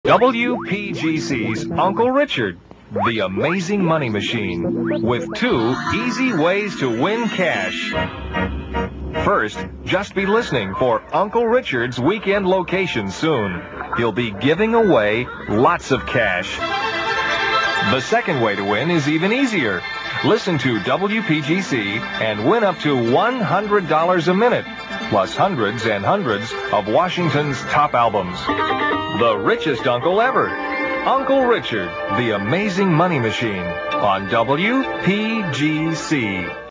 WPGC's Uncle Richard, the amazing money machine, with 2 easy ways to win cash. First, just be listening for Uncle Richard's weekend location soon. He'll be giving away lots of cash. The second way to win is even easier. Listen to WPGC and win up to $100 a minute, plus hundreds and hundreds of Washington's top albums. The richest uncle ever. Uncle Richard, the amazing money machine, on WPGC.